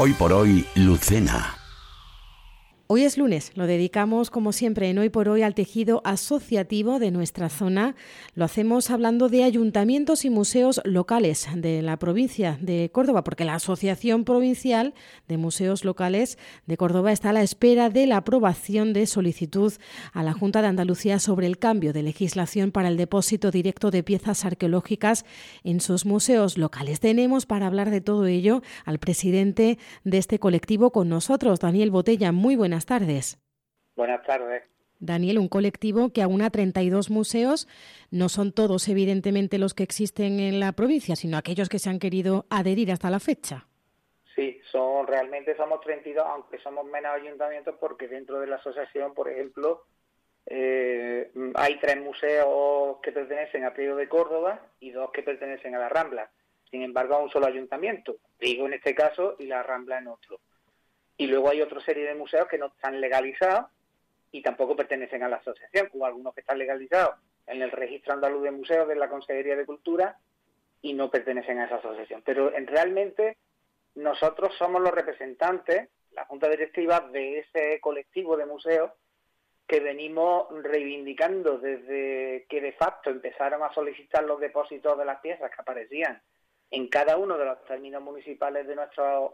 Hoy por hoy, Lucena. Hoy es lunes, lo dedicamos como siempre en Hoy por Hoy al tejido asociativo de nuestra zona. Lo hacemos hablando de ayuntamientos y museos locales de la provincia de Córdoba, porque la Asociación Provincial de Museos Locales de Córdoba está a la espera de la aprobación de solicitud a la Junta de Andalucía sobre el cambio de legislación para el depósito directo de piezas arqueológicas en sus museos locales. Tenemos para hablar de todo ello al presidente de este colectivo con nosotros, Daniel Botella. Muy buenas tardes. Buenas tardes. Daniel, un colectivo que aúna 32 museos, no son todos evidentemente los que existen en la provincia, sino aquellos que se han querido adherir hasta la fecha. Sí, realmente somos 32, aunque somos menos ayuntamientos, porque dentro de la asociación, por ejemplo, hay 3 museos que pertenecen a Priego de Córdoba y 2 que pertenecen a la Rambla. Sin embargo, a un solo ayuntamiento, Priego en este caso y la Rambla en otro. Y luego hay otra serie de museos que no están legalizados y tampoco pertenecen a la asociación, o algunos que están legalizados en el Registro Andaluz de Museos de la Consejería de Cultura y no pertenecen a esa asociación. Pero realmente nosotros somos los representantes, la Junta Directiva, de ese colectivo de museos que venimos reivindicando desde que de facto empezaron a solicitar los depósitos de las piezas que aparecían en cada uno de los términos municipales de nuestros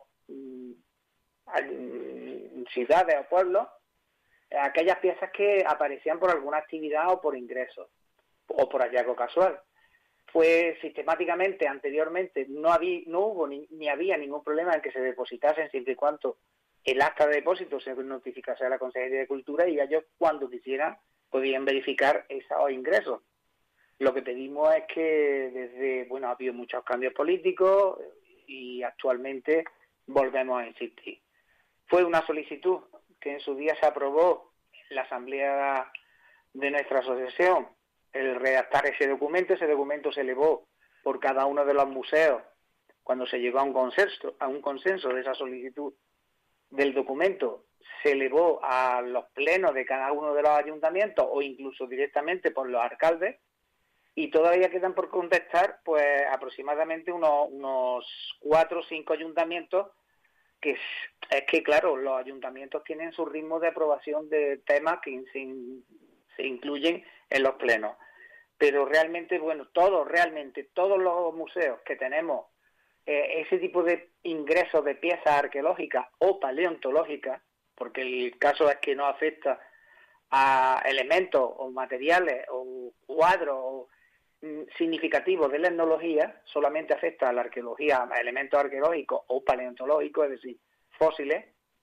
ciudades o pueblos, aquellas piezas que aparecían por alguna actividad o por ingresos o por hallazgo casual. Fue sistemáticamente, anteriormente, no hubo ni había ningún problema en que se depositasen siempre y cuando el acta de depósito se notificase a la Consejería de Cultura y ellos, cuando quisieran, podían verificar esos ingresos. Lo que pedimos es que ha habido muchos cambios políticos y actualmente volvemos a insistir. Fue una solicitud que en su día se aprobó en la asamblea de nuestra asociación, el redactar ese documento se elevó por cada uno de los museos cuando se llegó a un consenso de esa solicitud del documento, se elevó a los plenos de cada uno de los ayuntamientos o incluso directamente por los alcaldes y todavía quedan por contestar pues aproximadamente unos 4 o 5 ayuntamientos que es que, claro, los ayuntamientos tienen su ritmo de aprobación de temas que se incluyen en los plenos. Pero realmente, todos los museos que tenemos ese tipo de ingresos de piezas arqueológicas o paleontológicas, porque el caso es que no afecta a elementos o materiales o cuadros significativos de la etnología, solamente afecta a la arqueología, a elementos arqueológicos o paleontológicos, es decir, fósiles,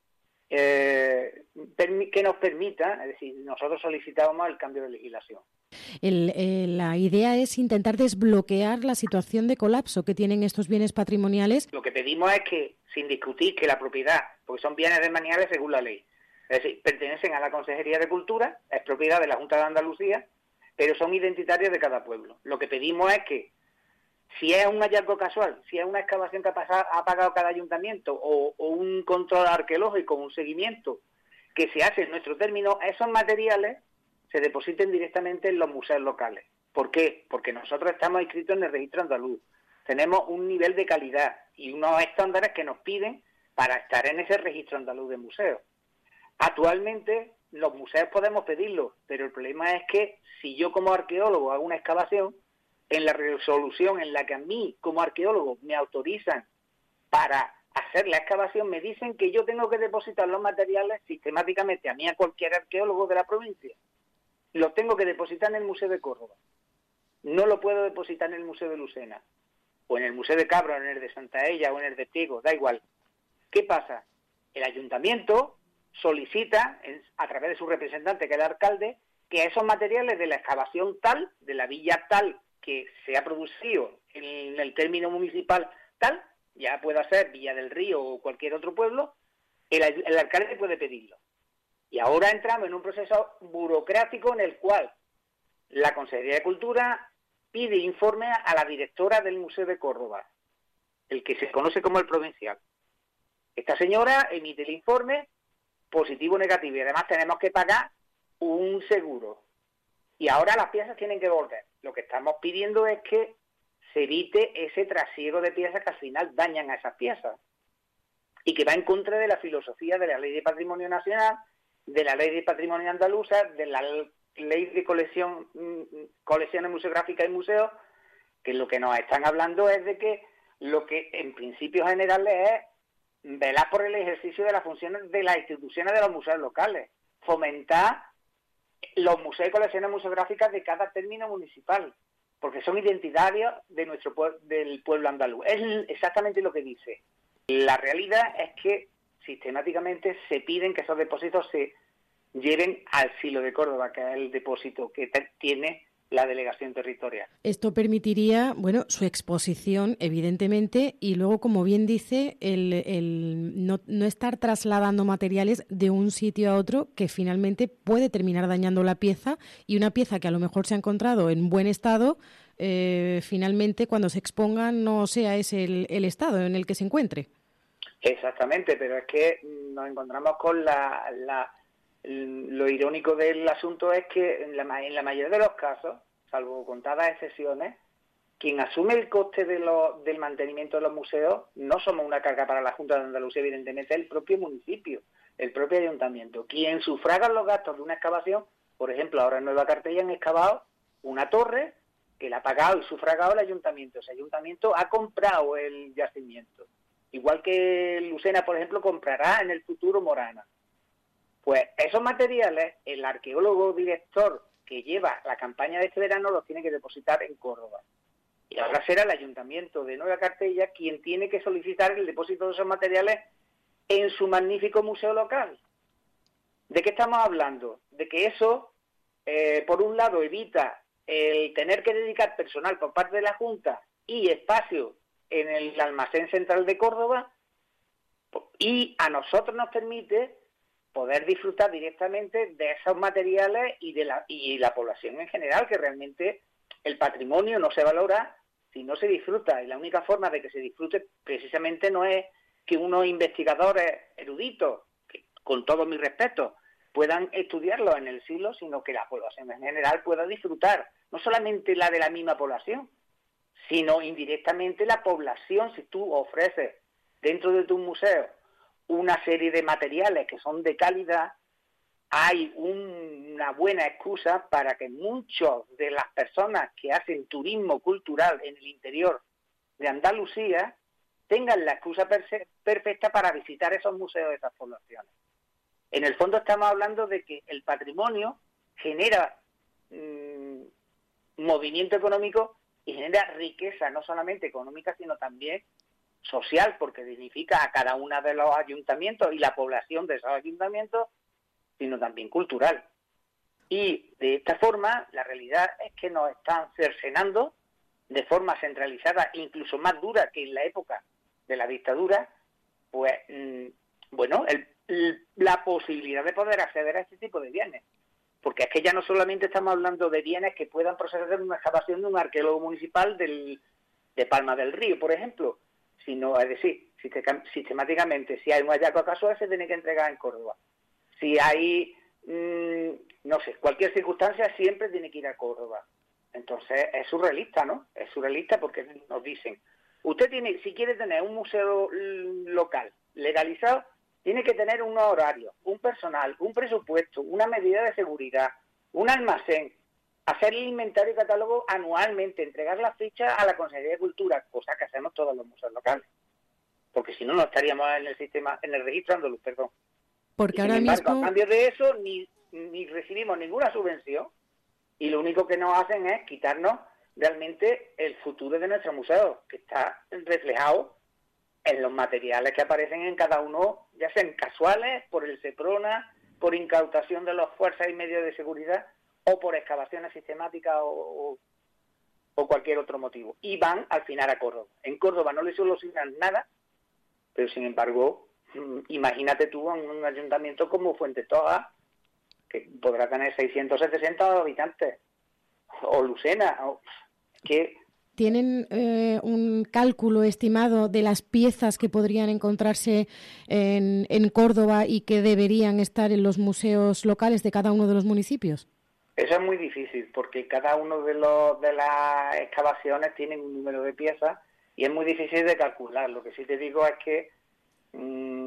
que nos permita, es decir, nosotros solicitamos el cambio de legislación. La idea es intentar desbloquear la situación de colapso que tienen estos bienes patrimoniales. Lo que pedimos es que, sin discutir, que la propiedad, porque son bienes demaniales según la ley, es decir, pertenecen a la Consejería de Cultura, es propiedad de la Junta de Andalucía, pero son identitarios de cada pueblo. Lo que pedimos es que, si es un hallazgo casual, si es una excavación que ha pagado cada ayuntamiento o un control arqueológico, un seguimiento que se hace en nuestro término, esos materiales se depositen directamente en los museos locales. ¿Por qué? Porque nosotros estamos inscritos en el registro andaluz. Tenemos un nivel de calidad y unos estándares que nos piden para estar en ese registro andaluz de museos. Actualmente los museos podemos pedirlo, pero el problema es que si yo como arqueólogo hago una excavación, en la resolución en la que a mí como arqueólogo me autorizan para hacer la excavación, me dicen que yo tengo que depositar los materiales sistemáticamente, a mí a cualquier arqueólogo de la provincia, los tengo que depositar en el Museo de Córdoba. No lo puedo depositar en el Museo de Lucena, o en el Museo de Cabra, o en el de Santa Ella, o en el de Priego, da igual. ¿Qué pasa? El ayuntamiento solicita, a través de su representante, que es el alcalde, que esos materiales de la excavación tal, de la villa tal, que se ha producido en el término municipal tal, ya pueda ser Villa del Río o cualquier otro pueblo, el alcalde puede pedirlo. Y ahora entramos en un proceso burocrático en el cual la Consejería de Cultura pide informe a la directora del Museo de Córdoba, el que se conoce como el provincial. Esta señora emite el informe positivo o negativo y además tenemos que pagar un seguro. Y ahora las piezas tienen que volver. Lo que estamos pidiendo es que se evite ese trasiego de piezas que al final dañan a esas piezas. y que va en contra de la filosofía de la Ley de Patrimonio Nacional, de la Ley de Patrimonio Andaluza, de la Ley de Colecciones Museográficas y Museos, que lo que nos están hablando es de que lo que en principios generales es velar por el ejercicio de las funciones de las instituciones de los museos locales, fomentar los museos y colecciones museográficas de cada término municipal, porque son identitarios de del pueblo andaluz. Es exactamente lo que dice. La realidad es que sistemáticamente se piden que esos depósitos se lleven al Silo de Córdoba, que es el depósito que tiene la delegación territorial. Esto permitiría, bueno, su exposición, evidentemente, y luego, como bien dice, el no estar trasladando materiales de un sitio a otro que finalmente puede terminar dañando la pieza, y una pieza que a lo mejor se ha encontrado en buen estado, finalmente cuando se exponga no sea ese el estado en el que se encuentre. Exactamente, pero es que nos encontramos con lo irónico del asunto es que en la mayoría de los casos, salvo contadas excepciones, quien asume el coste del mantenimiento de los museos no somos una carga para la Junta de Andalucía, evidentemente, es el propio municipio, el propio ayuntamiento. Quien sufraga los gastos de una excavación, por ejemplo, ahora en Nueva Cartella han excavado una torre que la ha pagado y sufragado el ayuntamiento. Ese ayuntamiento ha comprado el yacimiento. Igual que Lucena, por ejemplo, comprará en el futuro Morana. Pues esos materiales, el arqueólogo director que lleva la campaña de este verano los tiene que depositar en Córdoba. Y ahora será el Ayuntamiento de Nueva Cartella quien tiene que solicitar el depósito de esos materiales en su magnífico museo local. ¿De qué estamos hablando? De que eso, por un lado, evita el tener que dedicar personal por parte de la Junta y espacio en el almacén central de Córdoba, y a nosotros nos permite poder disfrutar directamente de esos materiales y la población en general, que realmente el patrimonio no se valora si no se disfruta, y la única forma de que se disfrute precisamente no es que unos investigadores eruditos, que con todo mi respeto, puedan estudiarlo en el siglo, sino que la población en general pueda disfrutar, no solamente la de la misma población, sino indirectamente la población. Si tú ofreces dentro de tu museo una serie de materiales que son de calidad, hay una buena excusa para que muchas de las personas que hacen turismo cultural en el interior de Andalucía tengan la excusa perfecta para visitar esos museos de esas poblaciones. En el fondo estamos hablando de que el patrimonio genera movimiento económico y genera riqueza, no solamente económica, sino también social, porque dignifica a cada uno de los ayuntamientos y la población de esos ayuntamientos, sino también cultural. Y de esta forma, la realidad es que nos están cercenando de forma centralizada, incluso más dura que en la época de la dictadura, pues, la posibilidad de poder acceder a este tipo de bienes. Porque es que ya no solamente estamos hablando de bienes que puedan proceder de una excavación de un arqueólogo municipal de Palma del Río, por ejemplo, sino, es decir, sistemáticamente, si hay un hallazgo casual, se tiene que entregar en Córdoba. Si hay, cualquier circunstancia, siempre tiene que ir a Córdoba. Entonces, es surrealista, ¿no? Es surrealista porque nos dicen, usted tiene, si quiere tener un museo local legalizado, tiene que tener unos horarios, un personal, un presupuesto, una medida de seguridad, un almacén, hacer el inventario y catálogo anualmente, entregar las fichas a la Consejería de Cultura, cosa que hacemos todos los museos locales. Porque si no, no estaríamos en el sistema, en el registro andaluz, perdón. Porque ahora mismo, a cambio de eso, ni recibimos ninguna subvención, y lo único que nos hacen es quitarnos realmente el futuro de nuestro museo, que está reflejado en los materiales que aparecen en cada uno, ya sean casuales, por el SEPRONA, por incautación de las fuerzas y medios de seguridad, o por excavaciones sistemáticas o cualquier otro motivo. Y van al final a Córdoba. En Córdoba no le solucionan nada, pero sin embargo, imagínate tú en un ayuntamiento como Fuentestoja, que podrá tener 600, 700 habitantes, o Lucena, que... ¿Tienen un cálculo estimado de las piezas que podrían encontrarse en Córdoba y que deberían estar en los museos locales de cada uno de los municipios? Eso es muy difícil, porque cada uno de las excavaciones tienen un número de piezas y es muy difícil de calcular. Lo que sí te digo es que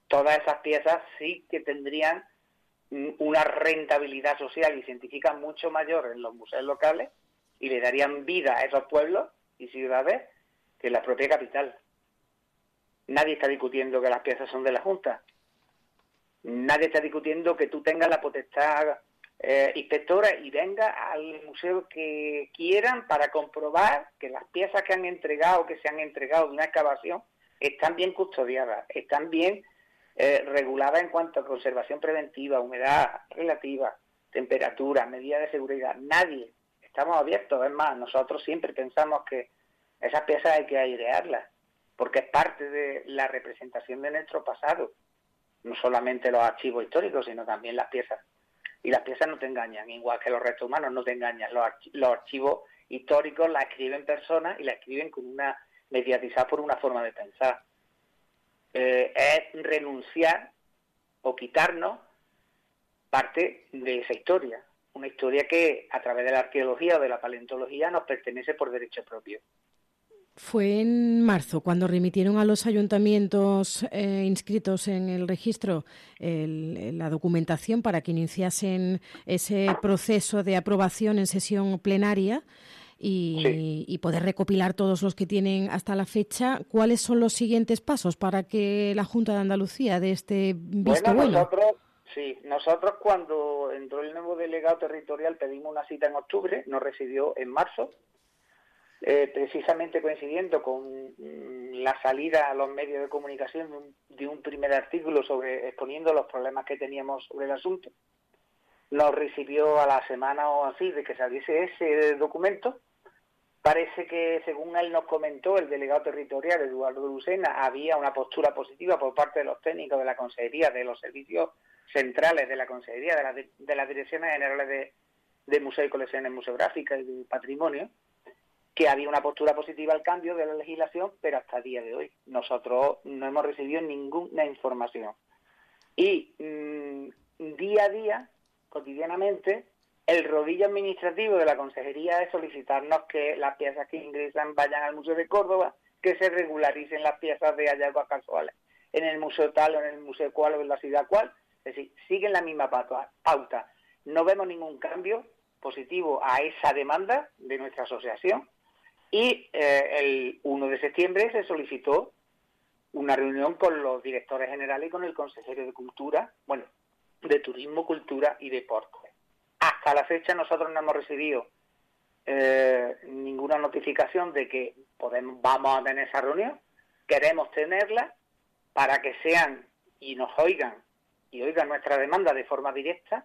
todas esas piezas sí que tendrían una rentabilidad social y científica mucho mayor en los museos locales y le darían vida a esos pueblos y ciudades que en la propia capital. Nadie está discutiendo que las piezas son de la Junta. Nadie está discutiendo que tú tengas la potestad inspectora y venga al museo que quieran para comprobar que las piezas que se han entregado de una excavación están bien custodiadas, están bien reguladas en cuanto a conservación preventiva, humedad relativa, temperatura, medidas de seguridad. Nadie. Estamos abiertos. Es más, nosotros siempre pensamos que esas piezas hay que airearlas, porque es parte de la representación de nuestro pasado. No solamente los archivos históricos, sino también las piezas. Y las piezas no te engañan, igual que los restos humanos no te engañan. Los archivos históricos la escriben personas y la escriben con mediatizadas por una forma de pensar. Es renunciar o quitarnos parte de esa historia. Una historia que a través de la arqueología o de la paleontología nos pertenece por derecho propio. Fue en marzo cuando remitieron a los ayuntamientos inscritos en el registro la documentación para que iniciasen ese proceso de aprobación en sesión plenaria y poder recopilar todos los que tienen hasta la fecha. ¿Cuáles son los siguientes pasos para que la Junta de Andalucía dé este visto bueno? Nosotros cuando entró el nuevo delegado territorial pedimos una cita en octubre, nos recibió en marzo. Precisamente coincidiendo con la salida a los medios de comunicación de un primer artículo exponiendo los problemas que teníamos sobre el asunto. Nos recibió a la semana o así de que saliese ese documento. Parece que, según él nos comentó, el delegado territorial, Eduardo Lucena, había una postura positiva por parte de los técnicos de la Consejería, de los servicios centrales de la Consejería, de las direcciones generales de Museo y Colecciones Museográficas y de Patrimonio, que había una postura positiva al cambio de la legislación, pero hasta el día de hoy nosotros no hemos recibido ninguna información. Y día a día, cotidianamente, el rodillo administrativo de la Consejería es solicitarnos que las piezas que ingresan vayan al Museo de Córdoba, que se regularicen las piezas de hallazgos casuales en el museo tal o en el museo cual o en la ciudad cual. Es decir, siguen la misma pauta. No vemos ningún cambio positivo a esa demanda de nuestra asociación. Y el 1 de septiembre se solicitó una reunión con los directores generales y con el consejero de Cultura, de Turismo, Cultura y Deporte. Hasta la fecha nosotros no hemos recibido ninguna notificación de que vamos a tener esa reunión. Queremos tenerla para que sean y nos oigan y oigan nuestra demanda de forma directa.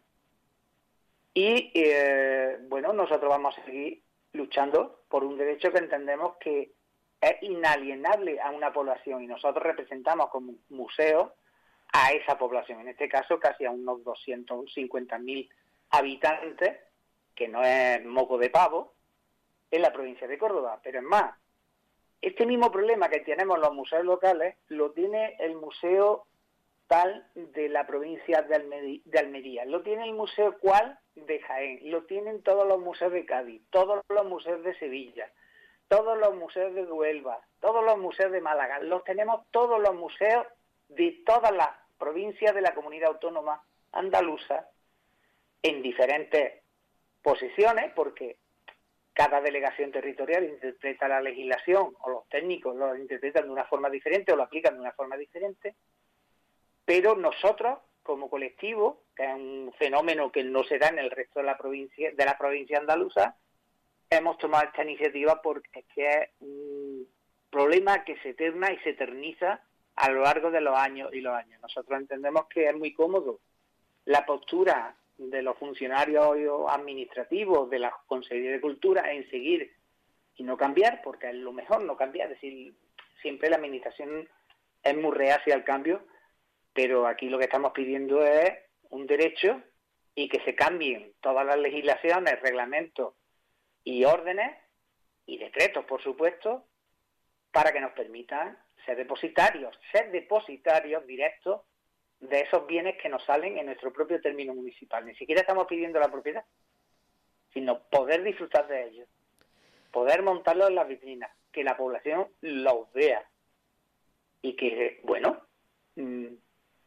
Y nosotros vamos a seguir luchando por un derecho que entendemos que es inalienable a una población y nosotros representamos como museo a esa población, en este caso casi a unos 250.000 habitantes, que no es moco de pavo, en la provincia de Córdoba. Pero es más, este mismo problema que tenemos los museos locales lo tiene el museo tal de la provincia de Almería, lo tiene el museo cual de Jaén, lo tienen todos los museos de Cádiz, todos los museos de Sevilla, todos los museos de Huelva, todos los museos de Málaga, los tenemos todos los museos de todas las provincias de la comunidad autónoma andaluza en diferentes posiciones, porque cada delegación territorial interpreta la legislación o los técnicos lo interpretan de una forma diferente o lo aplican de una forma diferente, pero nosotros como colectivo, que es un fenómeno que no se da en el resto de la provincia andaluza, hemos tomado esta iniciativa porque es que es un problema que se eterna y se eterniza a lo largo de los años y los años. Nosotros entendemos que es muy cómodo la postura de los funcionarios administrativos de la Consejería de Cultura en seguir y no cambiar, porque es lo mejor no cambiar, es decir, siempre la administración es muy reacia al cambio, pero aquí lo que estamos pidiendo es un derecho y que se cambien todas las legislaciones, reglamentos y órdenes y decretos, por supuesto, para que nos permitan ser depositarios directos de esos bienes que nos salen en nuestro propio término municipal. Ni siquiera estamos pidiendo la propiedad, sino poder disfrutar de ellos, poder montarlos en las vitrinas, que la población los vea y que,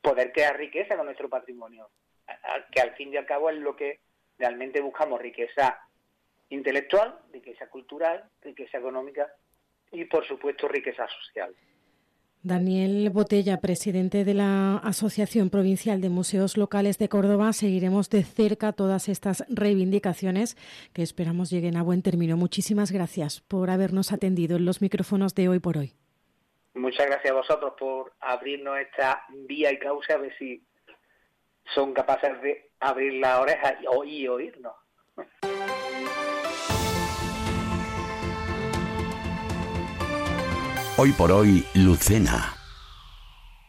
poder crear riqueza con nuestro patrimonio, que al fin y al cabo es lo que realmente buscamos: riqueza intelectual, riqueza cultural, riqueza económica y, por supuesto, riqueza social. Daniel Botella, presidente de la Asociación Provincial de Museos Locales de Córdoba, seguiremos de cerca todas estas reivindicaciones que esperamos lleguen a buen término. Muchísimas gracias por habernos atendido en los micrófonos de Hoy por Hoy. Muchas gracias a vosotros por abrirnos esta vía y causa, a ver si son capaces de abrir la oreja y oírnos. Hoy por Hoy, Lucena.